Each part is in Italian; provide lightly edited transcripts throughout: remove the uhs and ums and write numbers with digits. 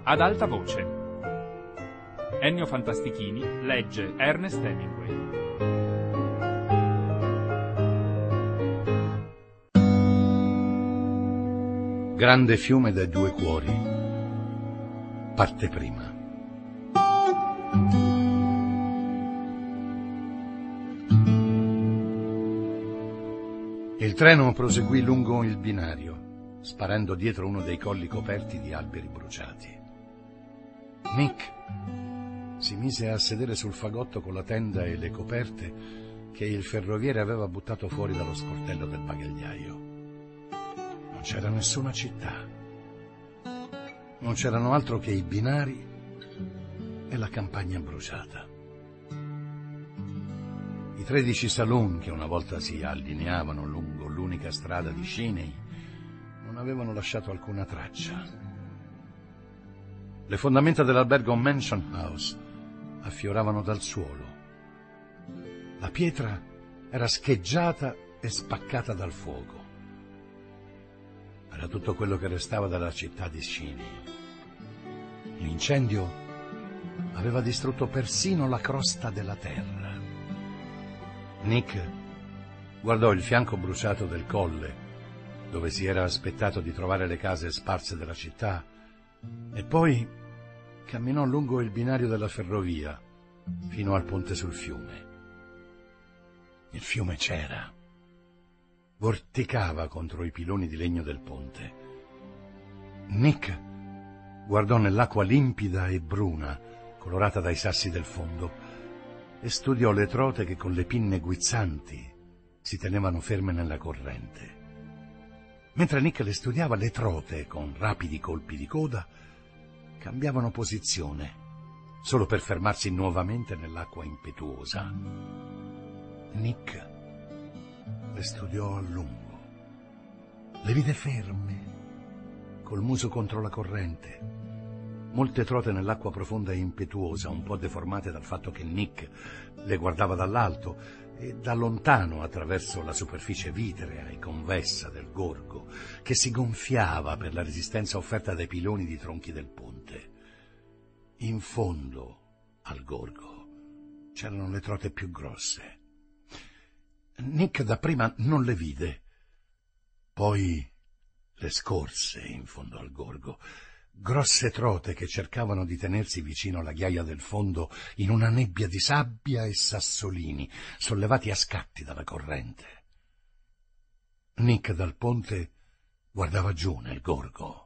ad alta voce. Ennio Fantastichini legge Ernest Hemingway. Grande fiume dai due cuori. Parte prima. Il treno proseguì lungo il binario, sparando dietro uno dei colli coperti di alberi bruciati. Nick si mise a sedere sul fagotto con la tenda e le coperte che il ferroviere aveva buttato fuori dallo sportello del bagagliaio. Non c'era nessuna città. Non c'erano altro che i binari e la campagna bruciata. I 13 saloon che una volta si allineavano lungo l'unica strada di Sheney non avevano lasciato alcuna traccia. Le fondamenta dell'albergo Mansion House affioravano dal suolo. La pietra era scheggiata e spaccata dal fuoco. Era tutto quello che restava dalla città di Sheney. L'incendio aveva distrutto persino la crosta della terra. Nick guardò il fianco bruciato del colle, dove si era aspettato di trovare le case sparse della città, e poi camminò lungo il binario della ferrovia fino al ponte sul fiume. Il fiume c'era. Vorticava contro i piloni di legno del ponte. Nick guardò nell'acqua limpida e bruna, colorata dai sassi del fondo, e studiò le trote che con le pinne guizzanti si tenevano ferme nella corrente. Mentre Nick le studiava, le trote, con rapidi colpi di coda, cambiavano posizione, solo per fermarsi nuovamente nell'acqua impetuosa. Nick le studiò a lungo. Le vide ferme, col muso contro la corrente. Molte trote nell'acqua profonda e impetuosa, un po' deformate dal fatto che Nick le guardava dall'alto e da lontano attraverso la superficie vitrea e convessa del gorgo, che si gonfiava per la resistenza offerta dai piloni di tronchi del ponte. In fondo al gorgo c'erano le trote più grosse. Nick dapprima non le vide, poi le scorse in fondo al gorgo. Grosse trote che cercavano di tenersi vicino alla ghiaia del fondo in una nebbia di sabbia e sassolini, sollevati a scatti dalla corrente. Nick dal ponte guardava giù nel gorgo.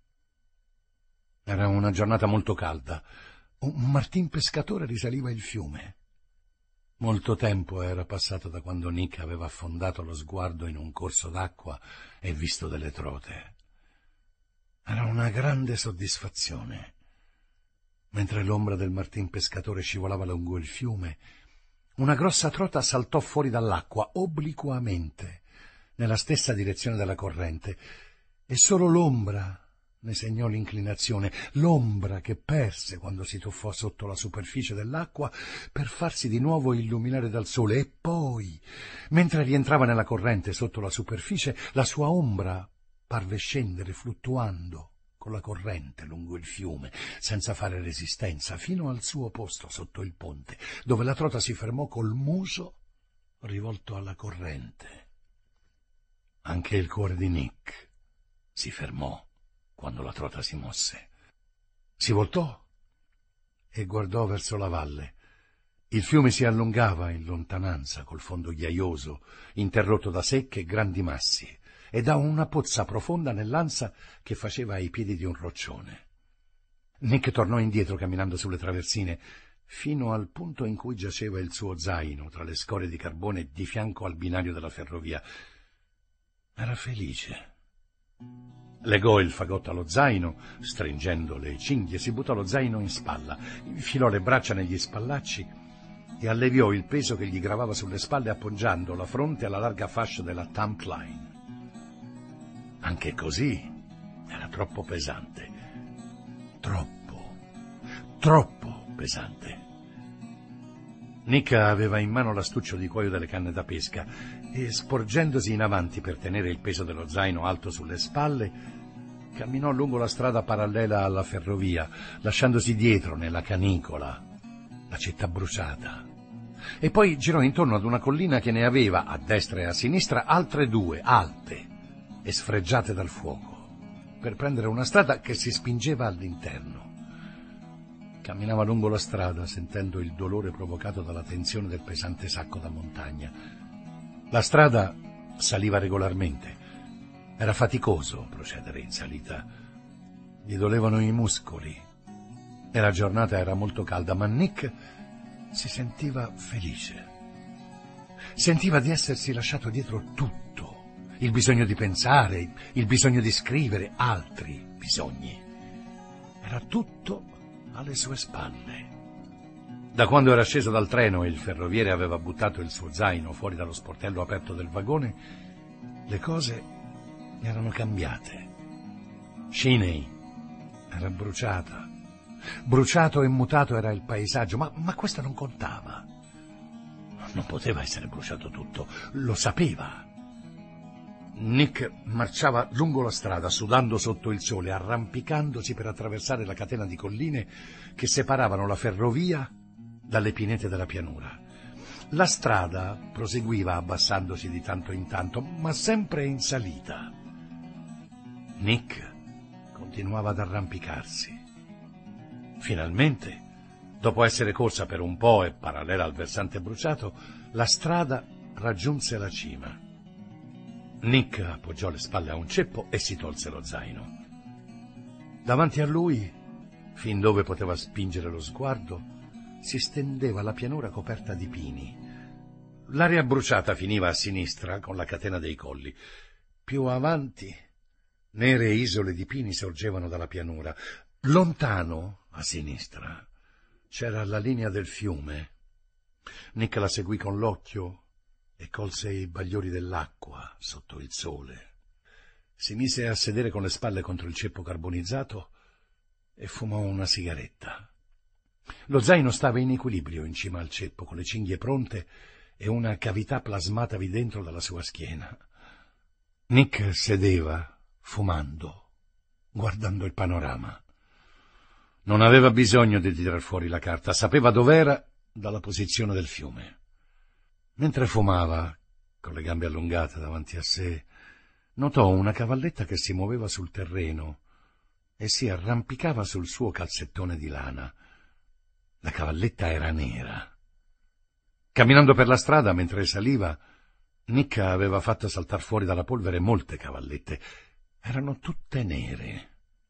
Era una giornata molto calda. Un martin pescatore risaliva il fiume. Molto tempo era passato da quando Nick aveva affondato lo sguardo in un corso d'acqua e visto delle trote. Era una grande soddisfazione. Mentre l'ombra del martin pescatore scivolava lungo il fiume, una grossa trota saltò fuori dall'acqua obliquamente, nella stessa direzione della corrente, e solo l'ombra ne segnò l'inclinazione, l'ombra che perse quando si tuffò sotto la superficie dell'acqua per farsi di nuovo illuminare dal sole, e poi, mentre rientrava nella corrente sotto la superficie, la sua ombra parve scendere fluttuando con la corrente lungo il fiume, senza fare resistenza, fino al suo posto sotto il ponte, dove la trota si fermò col muso rivolto alla corrente. Anche il cuore di Nick si fermò quando la trota si mosse. Si voltò e guardò verso la valle. Il fiume si allungava in lontananza col fondo ghiaioso, interrotto da secche e grandi massi, e da una pozza profonda nell'ansa che faceva ai piedi di un roccione. Nick tornò indietro camminando sulle traversine, fino al punto in cui giaceva il suo zaino tra le scorie di carbone di fianco al binario della ferrovia. Era felice. Legò il fagotto allo zaino, stringendo le cinghie, si buttò lo zaino in spalla, infilò le braccia negli spallacci e alleviò il peso che gli gravava sulle spalle appoggiando la fronte alla larga fascia della Tamp Line. Anche così era troppo pesante. Troppo pesante. Nick aveva in mano l'astuccio di cuoio delle canne da pesca e, sporgendosi in avanti per tenere il peso dello zaino alto sulle spalle, Camminò lungo la strada parallela alla ferrovia, lasciandosi dietro nella canicola la città bruciata. E poi girò intorno ad una collina che ne aveva, a destra e a sinistra, altre due, alte e sfregiate dal fuoco, per prendere una strada che si spingeva all'interno. Camminava lungo la strada, sentendo il dolore provocato dalla tensione del pesante sacco da montagna. La strada saliva regolarmente. Era faticoso procedere in salita. Gli dolevano i muscoli. E la giornata era molto calda, ma Nick si sentiva felice. Sentiva di essersi lasciato dietro tutto. Il bisogno di pensare, il bisogno di scrivere, altri bisogni. Era tutto alle sue spalle. Da quando era sceso dal treno e il ferroviere aveva buttato il suo zaino fuori dallo sportello aperto del vagone, le cose erano cambiate. Shiney era bruciata. Bruciato e mutato era il paesaggio, ma questo non contava. Non poteva essere bruciato tutto, lo sapeva. Nick marciava lungo la strada, sudando sotto il sole, arrampicandosi per attraversare la catena di colline che separavano la ferrovia dalle pinete della pianura. La strada proseguiva abbassandosi di tanto in tanto, ma sempre in salita. Nick continuava ad arrampicarsi. Finalmente, dopo essere corsa per un po' e parallela al versante bruciato, la strada raggiunse la cima. Nick appoggiò le spalle a un ceppo e si tolse lo zaino. Davanti a lui, fin dove poteva spingere lo sguardo, si stendeva la pianura coperta di pini. L'area bruciata finiva a sinistra con la catena dei colli. Più avanti, nere isole di pini sorgevano dalla pianura. Lontano, a sinistra, c'era la linea del fiume. Nick la seguì con l'occhio e colse i bagliori dell'acqua sotto il sole. Si mise a sedere con le spalle contro il ceppo carbonizzato e fumò una sigaretta. Lo zaino stava in equilibrio in cima al ceppo, con le cinghie pronte e una cavità plasmatavi dentro dalla sua schiena. Nick sedeva, fumando, guardando il panorama. Non aveva bisogno di tirar fuori la carta, sapeva dov'era dalla posizione del fiume. Mentre fumava, con le gambe allungate davanti a sé, notò una cavalletta che si muoveva sul terreno e si arrampicava sul suo calzettone di lana. La cavalletta era nera. Camminando per la strada mentre saliva, Nick aveva fatto saltar fuori dalla polvere molte cavallette. Erano tutte nere.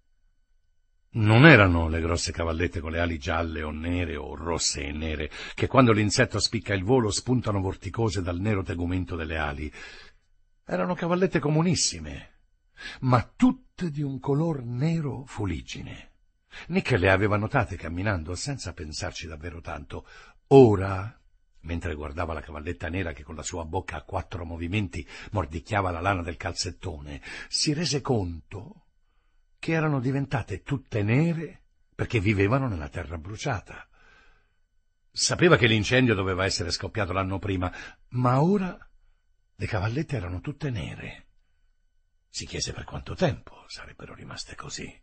Non erano le grosse cavallette con le ali gialle o nere o rosse e nere, che quando l'insetto spicca il volo spuntano vorticose dal nero tegumento delle ali. Erano cavallette comunissime, ma tutte di un color nero fuliggine. Nick le aveva notate camminando senza pensarci davvero tanto. Ora, mentre guardava la cavalletta nera che con la sua bocca a 4 movimenti mordicchiava la lana del calzettone, si rese conto che erano diventate tutte nere perché vivevano nella terra bruciata. Sapeva che l'incendio doveva essere scoppiato l'anno prima, ma ora le cavallette erano tutte nere. Si chiese per quanto tempo sarebbero rimaste così.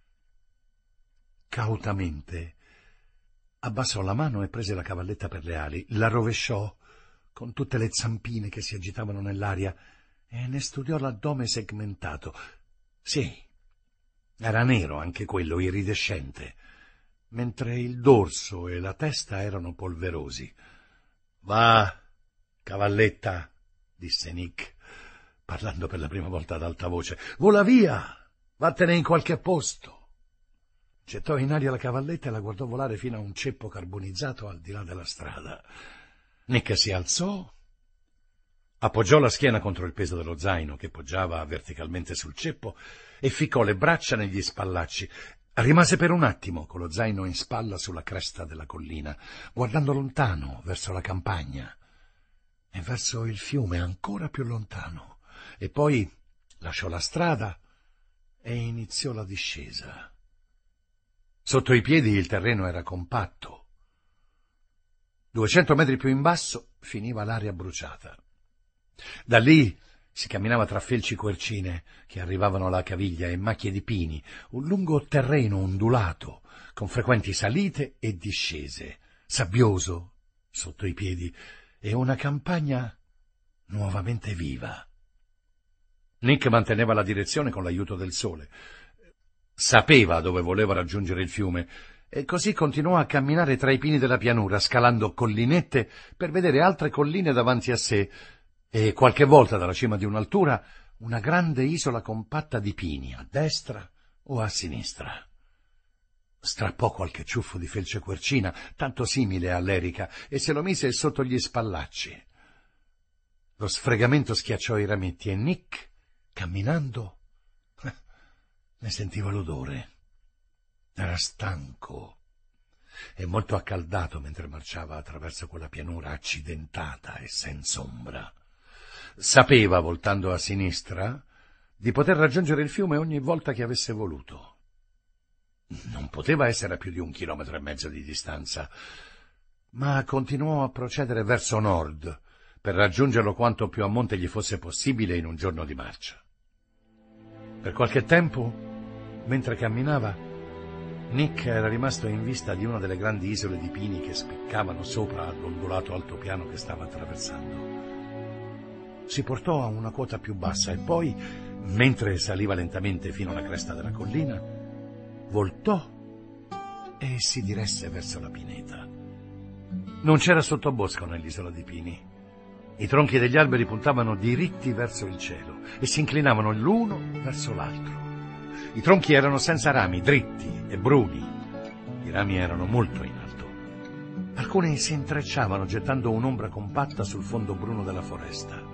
Cautamente abbassò la mano e prese la cavalletta per le ali, la rovesciò con tutte le zampine che si agitavano nell'aria e ne studiò l'addome segmentato. Sì, era nero anche quello, iridescente, mentre il dorso e la testa erano polverosi. «Va, cavalletta», disse Nick, parlando per la prima volta ad alta voce, «vola via, vattene in qualche posto». Gettò in aria la cavalletta e la guardò volare fino a un ceppo carbonizzato al di là della strada. Nick si alzò, appoggiò la schiena contro il peso dello zaino che poggiava verticalmente sul ceppo e ficcò le braccia negli spallacci. Rimase per un attimo con lo zaino in spalla sulla cresta della collina, guardando lontano verso la campagna e verso il fiume ancora più lontano, e poi lasciò la strada e iniziò la discesa. Sotto i piedi il terreno era compatto. 200 metri più in basso finiva l'area bruciata. Da lì Si camminava tra felci quercine che arrivavano alla caviglia e macchie di pini, un lungo terreno ondulato, con frequenti salite e discese, sabbioso sotto i piedi, e una campagna nuovamente viva. Nick manteneva la direzione con l'aiuto del sole. Sapeva dove voleva raggiungere il fiume, e così continuò a camminare tra i pini della pianura, scalando collinette per vedere altre colline davanti a sé, e qualche volta dalla cima di un'altura una grande isola compatta di pini, a destra o a sinistra. Strappò qualche ciuffo di felce quercina, tanto simile all'erica, e se lo mise sotto gli spallacci. Lo sfregamento schiacciò i rametti e Nick, camminando, ne sentiva l'odore. Era stanco e molto accaldato mentre marciava attraverso quella pianura accidentata e senza ombra. Sapeva, voltando a sinistra, di poter raggiungere il fiume ogni volta che avesse voluto. Non poteva essere a più di 1,5 chilometri di distanza, ma continuò a procedere verso nord per raggiungerlo quanto più a monte gli fosse possibile in un giorno di marcia. Per qualche tempo, mentre camminava, Nick era rimasto in vista di una delle grandi isole di pini che spiccavano sopra all'ondulato altopiano che stava attraversando. Si portò a una quota più bassa e poi, mentre saliva lentamente fino alla cresta della collina, voltò e si diresse verso la pineta. Non c'era sottobosco nell'isola di pini. I tronchi degli alberi puntavano diritti verso il cielo e si inclinavano l'uno verso l'altro. I tronchi erano senza rami, dritti e bruni. I rami erano molto in alto. Alcuni si intrecciavano gettando un'ombra compatta sul fondo bruno della foresta.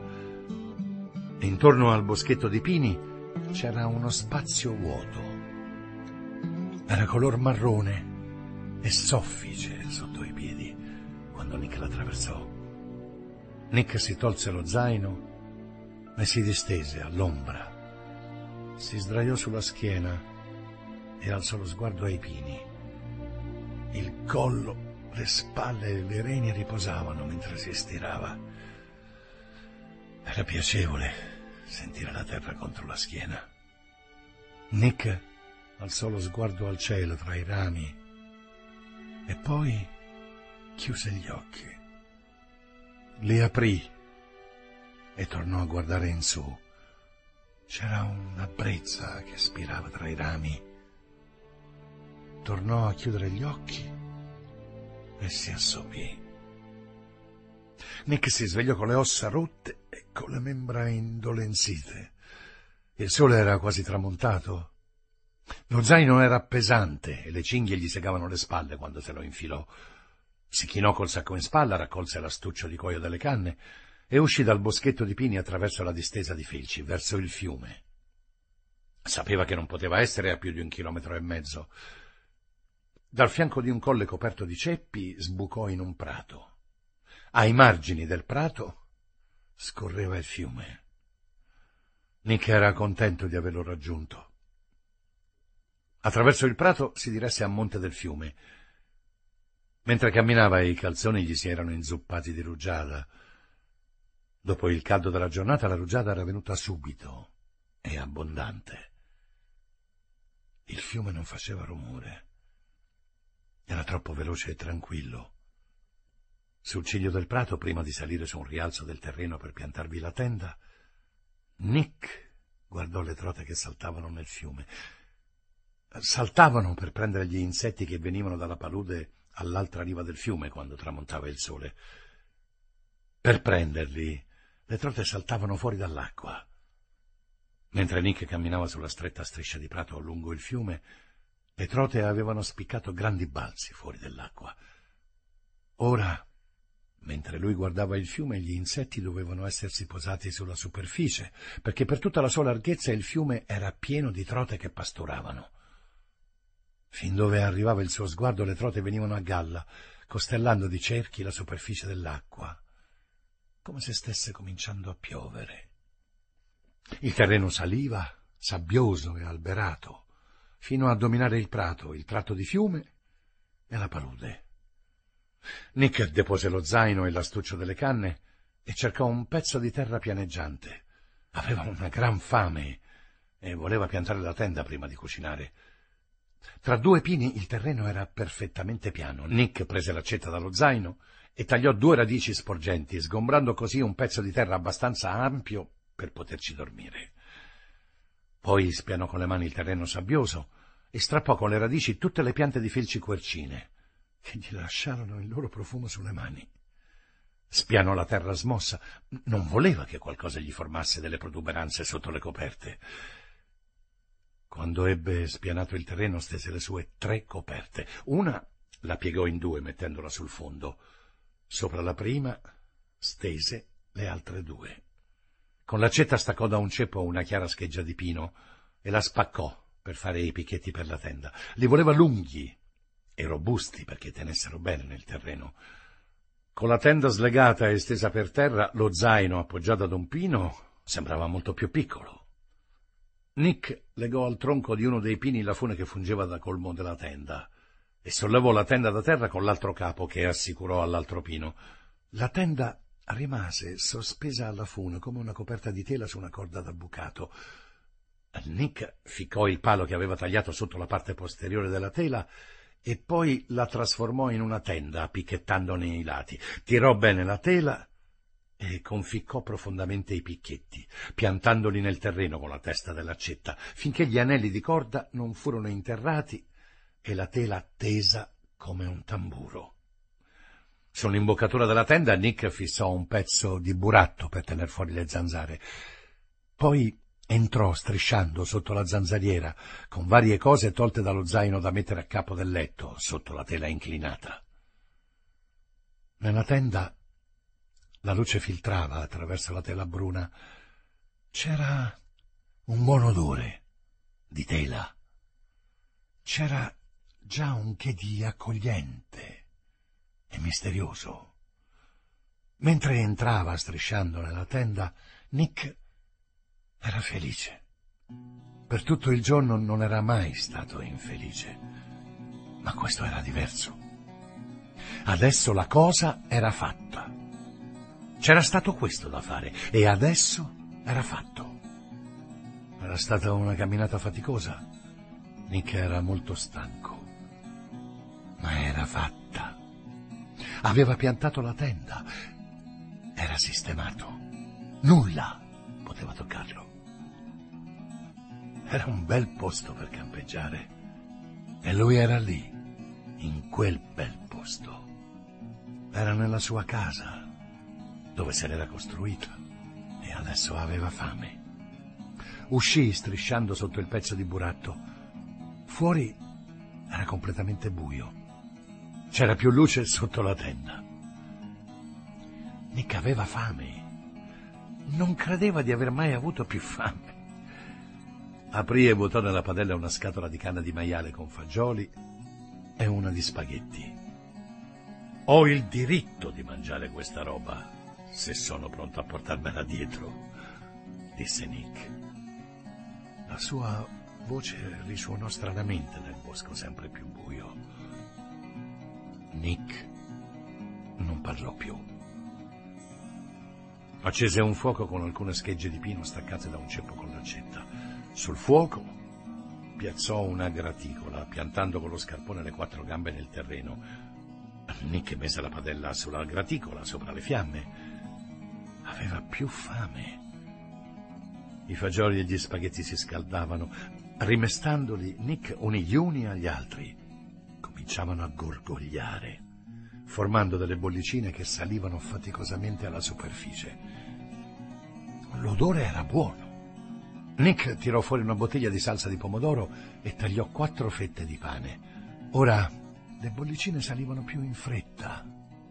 E intorno al boschetto di pini c'era uno spazio vuoto. Era color marrone e soffice sotto i piedi quando Nick l'attraversò. Nick si tolse lo zaino e si distese all'ombra. Si sdraiò sulla schiena e alzò lo sguardo ai pini. Il collo, le spalle e le reni riposavano mentre si stirava. Era piacevole sentire la terra contro la schiena. Nick alzò lo sguardo al cielo tra i rami e poi chiuse gli occhi. Li aprì e tornò a guardare in su. C'era una brezza che spirava tra i rami. Tornò a chiudere gli occhi e si assopì. Nick si svegliò con le ossa rotte e con le membra indolenzite. Il sole era quasi tramontato. Lo zaino era pesante e le cinghie gli segavano le spalle quando se lo infilò. Si chinò col sacco in spalla, raccolse l'astuccio di cuoio delle canne e uscì dal boschetto di pini attraverso la distesa di felci, verso il fiume. Sapeva che non poteva essere a più di 1,5 chilometri. Dal fianco di un colle coperto di ceppi sbucò in un prato. Ai margini del prato scorreva il fiume. Nick era contento di averlo raggiunto. Attraverso il prato si diresse a monte del fiume. Mentre camminava i calzoni gli si erano inzuppati di rugiada. Dopo il caldo della giornata la rugiada era venuta subito e abbondante. Il fiume non faceva rumore. Era troppo veloce e tranquillo. Sul ciglio del prato, prima di salire su un rialzo del terreno per piantarvi la tenda, Nick guardò le trote che saltavano nel fiume. Saltavano per prendere gli insetti che venivano dalla palude all'altra riva del fiume quando tramontava il sole. Per prenderli, le trote saltavano fuori dall'acqua. Mentre Nick camminava sulla stretta striscia di prato lungo il fiume, le trote avevano spiccato grandi balzi fuori dell'acqua. Ora, mentre lui guardava il fiume, gli insetti dovevano essersi posati sulla superficie, perché per tutta la sua larghezza il fiume era pieno di trote che pasturavano. Fin dove arrivava il suo sguardo le trote venivano a galla, costellando di cerchi la superficie dell'acqua, come se stesse cominciando a piovere. Il terreno saliva, sabbioso e alberato, fino a dominare il tratto di fiume e la palude. Nick depose lo zaino e l'astuccio delle canne e cercò un pezzo di terra pianeggiante. Aveva una gran fame e voleva piantare la tenda prima di cucinare. Tra due pini il terreno era perfettamente piano. Nick prese l'accetta dallo zaino e tagliò 2 radici sporgenti, sgombrando così un pezzo di terra abbastanza ampio per poterci dormire. Poi spianò con le mani il terreno sabbioso e strappò con le radici tutte le piante di felci quercine, che gli lasciarono il loro profumo sulle mani. Spianò la terra smossa. Non voleva che qualcosa gli formasse delle protuberanze sotto le coperte. Quando ebbe spianato il terreno, stese le sue 3 coperte. Una la piegò in 2 mettendola sul fondo. Sopra la prima stese le altre 2. Con l'accetta staccò da un ceppo una chiara scheggia di pino e la spaccò per fare i picchetti per la tenda. Li voleva lunghi e robusti perché tenessero bene nel terreno. Con la tenda slegata e stesa per terra, lo zaino appoggiato ad un pino sembrava molto più piccolo. Nick legò al tronco di uno dei pini la fune che fungeva da colmo della tenda e sollevò la tenda da terra con l'altro capo che assicurò all'altro pino. La tenda rimase sospesa alla fune come una coperta di tela su una corda da bucato. Nick ficcò il palo che aveva tagliato sotto la parte posteriore della tela e poi la trasformò in una tenda, picchettandone i lati. Tirò bene la tela e conficcò profondamente i picchetti, piantandoli nel terreno con la testa dell'accetta, finché gli anelli di corda non furono interrati e la tela tesa come un tamburo. Sull'imboccatura della tenda Nick fissò un pezzo di buratto per tener fuori le zanzare. Poi entrò strisciando sotto la zanzariera, con varie cose tolte dallo zaino da mettere a capo del letto, sotto la tela inclinata. Nella tenda la luce filtrava attraverso la tela bruna. C'era un buon odore di tela. C'era già un che di accogliente e misterioso. Mentre entrava strisciando nella tenda, Nick era felice. Per tutto il giorno non era mai stato infelice, ma questo era diverso. Adesso la cosa era fatta. C'era stato questo da fare e adesso era fatto. Era stata una camminata faticosa. Nick era molto stanco, ma era fatta. Aveva piantato la tenda. Era sistemato. Nulla poteva toccarlo. Era un bel posto per campeggiare e lui era lì, in quel bel posto. Era nella sua casa, dove se l'era costruita, e adesso aveva fame. Uscì strisciando sotto il pezzo di buratto. Fuori era completamente buio. C'era più luce sotto la tenda. Nick aveva fame. Non credeva di aver mai avuto più fame. Aprì e buttò nella padella una scatola di canna di maiale con fagioli e una di spaghetti. Ho il diritto di mangiare questa roba, se sono pronto a portarmela dietro, disse Nick. La sua voce risuonò stranamente nel bosco sempre più buio. Nick non parlò più. Accese un fuoco con alcune schegge di pino staccate da un ceppo con l'accetta. Sul fuoco piazzò una graticola, piantando con lo scarpone le 4 gambe nel terreno. Nick mise la padella sulla graticola, sopra le fiamme. Aveva più fame. I fagioli e gli spaghetti si scaldavano. Rimestandoli, Nick unì gli uni agli altri. Cominciavano a gorgogliare, formando delle bollicine che salivano faticosamente alla superficie. L'odore era buono. Nick tirò fuori una bottiglia di salsa di pomodoro e tagliò 4 fette di pane. Ora le bollicine salivano più in fretta.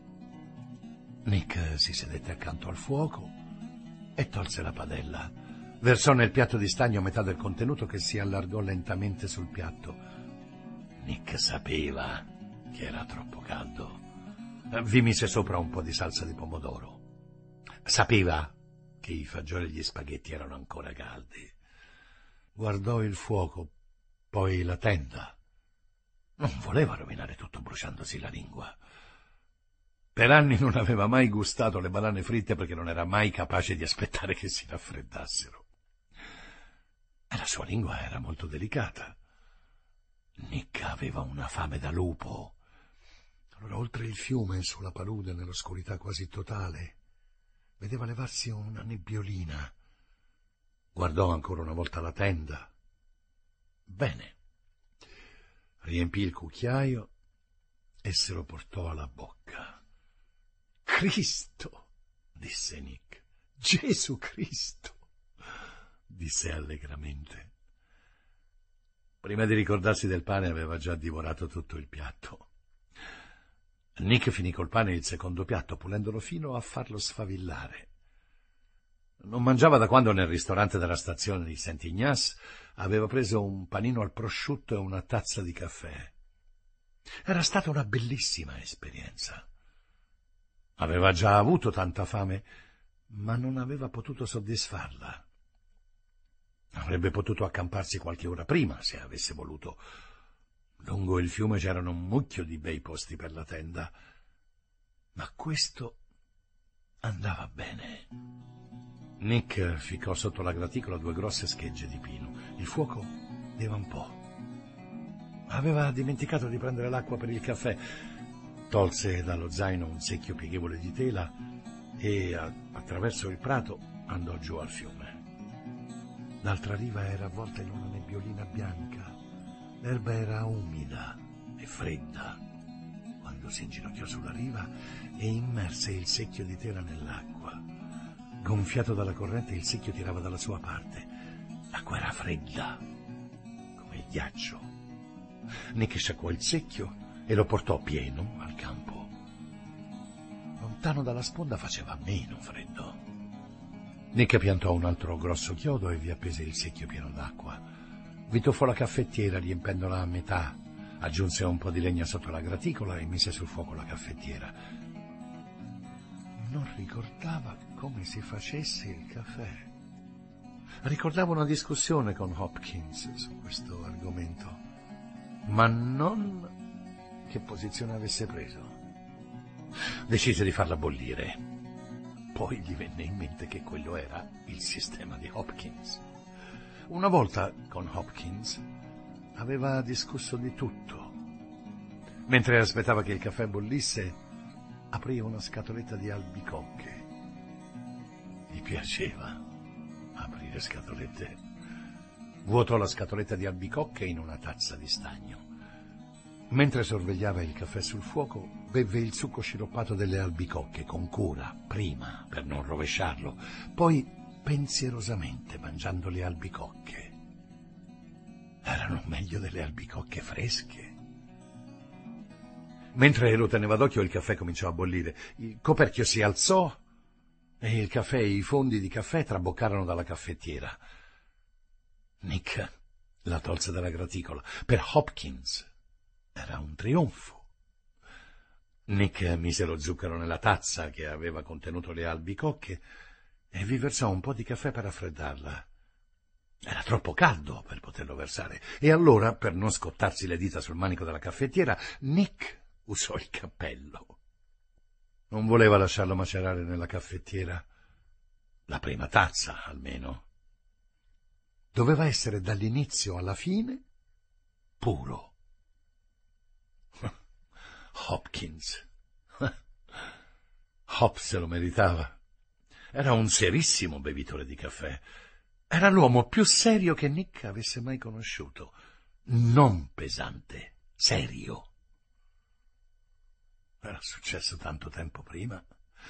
Nick si sedette accanto al fuoco e tolse la padella. Versò nel piatto di stagno metà del contenuto che si allargò lentamente sul piatto. Nick sapeva che era troppo caldo. Vi mise sopra un po' di salsa di pomodoro. Sapeva che i fagioli e gli spaghetti erano ancora caldi. Guardò il fuoco, poi la tenda. Non voleva rovinare tutto bruciandosi la lingua. Per anni non aveva mai gustato le banane fritte perché non era mai capace di aspettare che si raffreddassero. E la sua lingua era molto delicata. Nick aveva una fame da lupo. Allora, oltre il fiume, sulla palude, nell'oscurità quasi totale, vedeva levarsi una nebbiolina. Guardò ancora una volta la tenda. Bene. Riempì il cucchiaio e se lo portò alla bocca. «Cristo!» disse Nick. «Gesù Cristo!» disse allegramente. Prima di ricordarsi del pane aveva già divorato tutto il piatto. Nick finì col pane il secondo piatto, pulendolo fino a farlo sfavillare. Non mangiava da quando nel ristorante della stazione di Saint-Ignace aveva preso un panino al prosciutto e una tazza di caffè. Era stata una bellissima esperienza. Aveva già avuto tanta fame, ma non aveva potuto soddisfarla. Avrebbe potuto accamparsi qualche ora prima, se avesse voluto. Lungo il fiume c'erano un mucchio di bei posti per la tenda, ma questo andava bene. Nick ficcò sotto la graticola 2 grosse schegge di pino. Il fuoco divampò. Aveva dimenticato di prendere l'acqua per il caffè. Tolse dallo zaino un secchio pieghevole di tela e, attraverso il prato, andò giù al fiume. L'altra riva era avvolta in una nebbiolina bianca. L'erba era umida e fredda. Quando si inginocchiò sulla riva e immerse il secchio di tela nell'acqua. Gonfiato dalla corrente, il secchio tirava dalla sua parte. L'acqua era fredda, come il ghiaccio. Nick sciacquò il secchio e lo portò pieno al campo. Lontano dalla sponda faceva meno freddo. Nick piantò un altro grosso chiodo e vi appese il secchio pieno d'acqua. Vi tuffò la caffettiera riempendola a metà, aggiunse un po' di legna sotto la graticola e mise sul fuoco la caffettiera. Non ricordava come si facesse il caffè. Ricordava una discussione con Hopkins su questo argomento, ma non che posizione avesse preso. Decise di farla bollire. Poi gli venne in mente che quello era il sistema di Hopkins. Una volta con Hopkins aveva discusso di tutto. Mentre aspettava che il caffè bollisse, aprì una scatoletta di albicocche. Gli piaceva aprire scatolette. Vuotò la scatoletta di albicocche in una tazza di stagno. Mentre sorvegliava il caffè sul fuoco, bevve il succo sciroppato delle albicocche con cura, prima per non rovesciarlo, poi pensierosamente mangiando le albicocche. Erano meglio delle albicocche fresche. Mentre lo teneva d'occhio il caffè cominciò a bollire. Il coperchio si alzò e il caffè e i fondi di caffè traboccarono dalla caffettiera. Nick la tolse dalla graticola. Per Hopkins era un trionfo. Nick mise lo zucchero nella tazza che aveva contenuto le albicocche e vi versò un po' di caffè per raffreddarla. Era troppo caldo per poterlo versare e allora, per non scottarsi le dita sul manico della caffettiera, Nick usò il cappello. Non voleva lasciarlo macerare nella caffettiera. La prima tazza, almeno. Doveva essere dall'inizio alla fine puro. Hopkins. Hop se lo meritava. Era un serissimo bevitore di caffè. Era l'uomo più serio che Nick avesse mai conosciuto. Non pesante, serio. Era successo tanto tempo prima.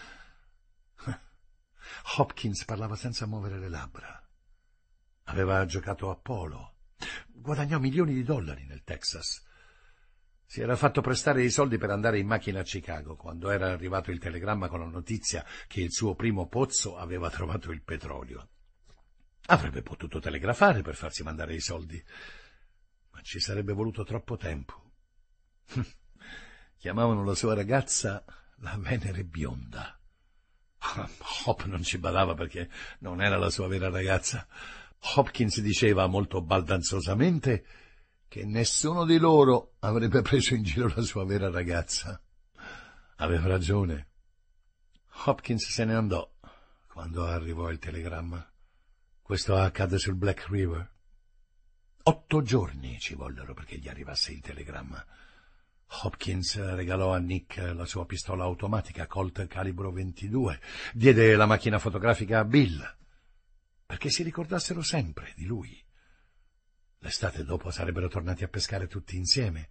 Hopkins parlava senza muovere le labbra. Aveva giocato a polo. Guadagnò milioni di dollari nel Texas. Si era fatto prestare i soldi per andare in macchina a Chicago quando era arrivato il telegramma con la notizia che il suo primo pozzo aveva trovato il petrolio. Avrebbe potuto telegrafare per farsi mandare i soldi, ma ci sarebbe voluto troppo tempo. Chiamavano la sua ragazza la Venere bionda. Hop non ci badava perché non era la sua vera ragazza. Hopkins diceva molto baldanzosamente che nessuno di loro avrebbe preso in giro la sua vera ragazza. Aveva ragione. Hopkins se ne andò quando arrivò il telegramma. Questo accadde sul Black River. 8 giorni ci vollero perché gli arrivasse il telegramma. Hopkins regalò a Nick la sua pistola automatica Colt calibro 22, diede la macchina fotografica a Bill, perché si ricordassero sempre di lui. L'estate dopo sarebbero tornati a pescare tutti insieme.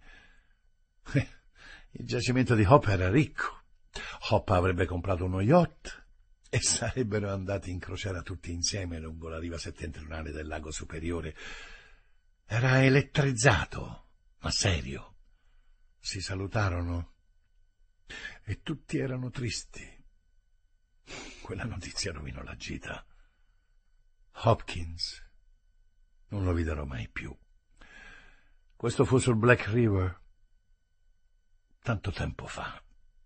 Il giacimento di Hop era ricco. Hop avrebbe comprato uno yacht e sarebbero andati in crociera tutti insieme lungo la riva settentrionale del lago Superiore. Era elettrizzato, ma serio. Si salutarono e tutti erano tristi. Quella notizia rovinò la gita. Hopkins non lo videro mai più. Questo fu sul Black River tanto tempo fa.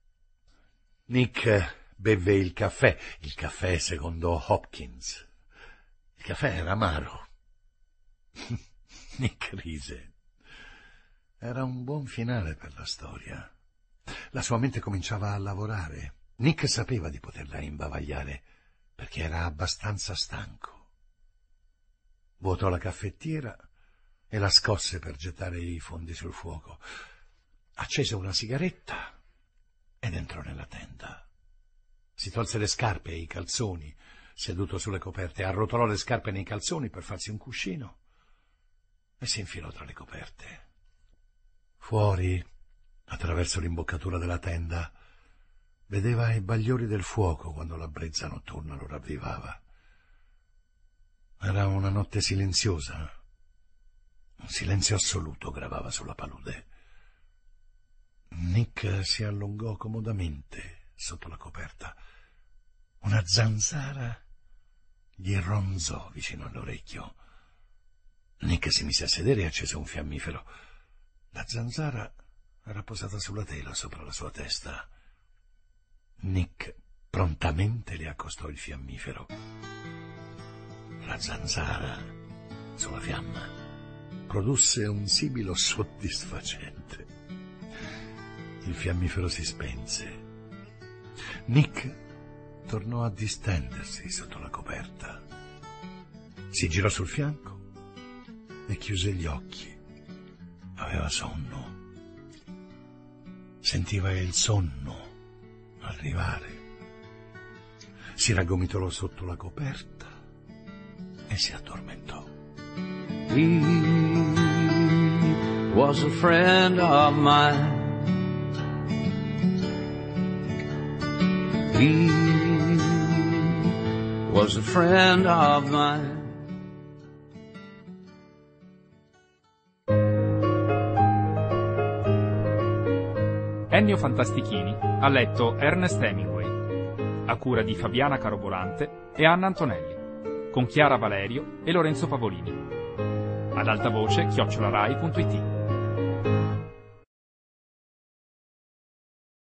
Nick bevve il caffè secondo Hopkins. Il caffè era amaro. Nick rise. Era un buon finale per la storia. La sua mente cominciava a lavorare. Nick sapeva di poterla imbavagliare perché era abbastanza stanco. Vuotò la caffettiera e la scosse per gettare i fondi sul fuoco. Accese una sigaretta ed entrò nella tenda. Si tolse le scarpe e i calzoni, seduto sulle coperte, arrotolò le scarpe nei calzoni per farsi un cuscino e si infilò tra le coperte. Fuori, attraverso l'imboccatura della tenda, vedeva i bagliori del fuoco quando la brezza notturna lo ravvivava. Era una notte silenziosa. Un silenzio assoluto gravava sulla palude. Nick si allungò comodamente sotto la coperta. Una zanzara gli ronzò vicino all'orecchio. Nick si mise a sedere e accese un fiammifero. La zanzara era posata sulla tela sopra la sua testa. Nick prontamente le accostò il fiammifero. La zanzara, sulla fiamma, produsse un sibilo soddisfacente. Il fiammifero si spense. Nick tornò a distendersi sotto la coperta. Si girò sul fianco e chiuse gli occhi. Aveva sonno. Sentiva il sonno arrivare. Si raggomitolò sotto la coperta e si addormentò. He was a friend of mine. He was a friend of mine. Ennio Fantastichini ha letto Ernest Hemingway, a cura di Fabiana Carobolante e Anna Antonelli, con Chiara Valerio e Lorenzo Pavolini. Ad alta voce @rai.it